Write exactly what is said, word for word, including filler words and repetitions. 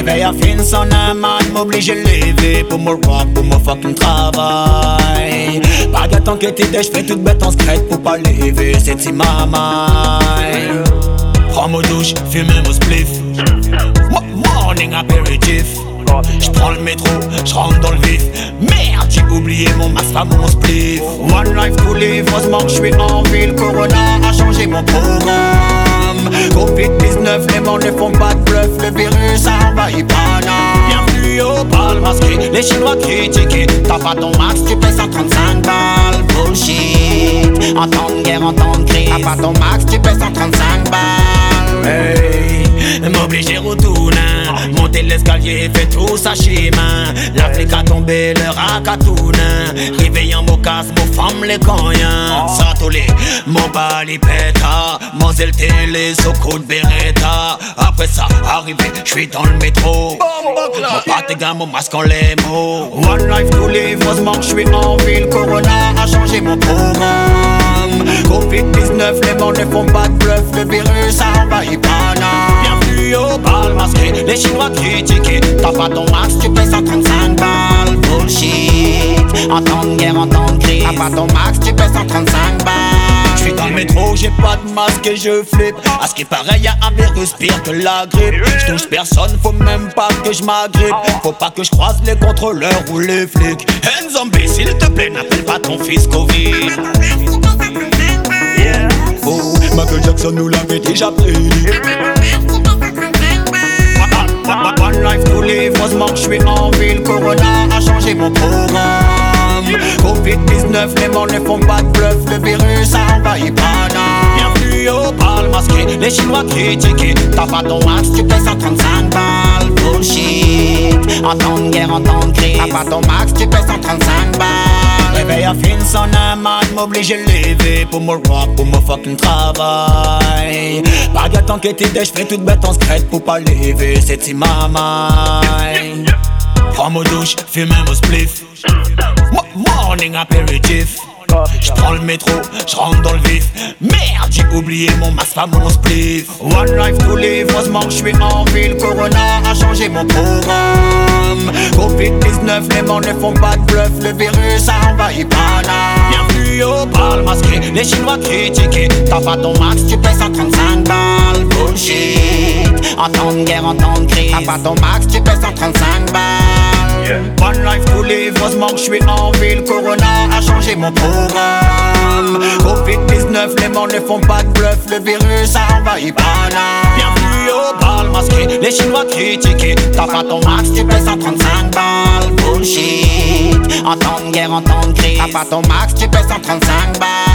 Réveil à fin son man, m'oblige à lever pour me rock, pour mon fucking travail. Pas gâtant que t'es je fais toute bête en secrète pour pas lever, c'est si maman. Prends mon douche, fume mon spliff. Morning apéritif. J'prends le métro, j'rentre dans le vif. Merde, j'ai oublié mon masque, pas mon spliff. One life to live, heureusement j'suis en ville. Corona a changé mon programme. covid dix-neuf, les morts ne font pas de bluff. Le virus a envahi Paname. Bienvenue au bal masqué, les Chinois critiqués. T'as pas ton max, tu payes cent trente-cinq balles. Bullshit, en temps de guerre, en temps de crise. T'as pas ton max, tu payes cent trente-cinq balles. Hey, m'obliger au tournant. Monter l'escalier, fait tout sa chemin. La flic a tombé, le rack a tourné. Réveillant mon casse, mon femme les cognants. Ça tous les, mon bali péta. Mon zèle télé, so coup de beretta. Après ça, arrivé, j'suis dans le métro. Mon patigan, mon masque en les mots. One life to live, heureusement que j'suis en ville. Corona a changé mon programme. covid dix-neuf, les morts ne font pas de bluff. Le virus a envahi Paname. Bienvenue au bal masqué, les Chinois critiqués. T'as pas ton max, tu payes cent trente-cinq balles. Bullshit, en temps de guerre, en temps de crise. T'as pas ton max, tu payes cent trente-cinq balles. J'suis dans le métro, j'ai pas de masque et je flippe. À ce qui paraît, y'a un virus pire que la grippe. J'touche personne, faut même pas que j'm'agrippe. Faut pas que j'croise les contrôleurs ou les flics. Un zombie, s'il te plaît, n'appelle pas ton fils Covid. Yeah. Oh, Michael Jackson nous l'avait déjà prédit. One life to live, heureusement que j'suis en ville. Corona a changé mon programme. covid dix-neuf, les morts ne font pas de bluff. Le virus a envahi Paname. Bienvenue au bal masqué, les Chinois critiqués. T'as pas ton max, tu payes cent trente-cinq balles. Bullshit, en temps de guerre, en temps de crise. T'as pas ton max, tu payes cent trente-cinq balles. Réveil à fin son man, m'oblige à lever pour me rock, pour mon fucking travail. Pas gâtant que t'es je fais toute bête en secrète pour pas lever, c'est si maman. Prends mon douche, fume mon spliff. Morning apéritif. J'prends le métro, j'rentre dans le vif. Merde, j'ai oublié mon masque, pas mon spliff. One life to live, heureusement que j'suis en ville. Corona a changé mon programme. covid dix-neuf, les morts ne font pas de bluff. Le virus a envahi Paname. Bienvenue au bal masqué, les Chinois critiqués. T'as pas ton max, tu payes cent trente-cinq balles. Bullshit, en temps de guerre, en temps de crise. T'as pas ton max, tu payes cent trente-cinq balles. Yeah. One life to live, heureusement que j'suis en ville. Corona a changé mon programme. covid dix-neuf, les morts ne font pas de bluff. Le virus a envahi Paname. Bienvenue au bal masqué, les Chinois critiqués. T'as pas ton max, tu payes cent trente-cinq balles. Bullshit, en temps de guerre, en temps de crise. T'as pas ton max, tu payes cent trente-cinq balles.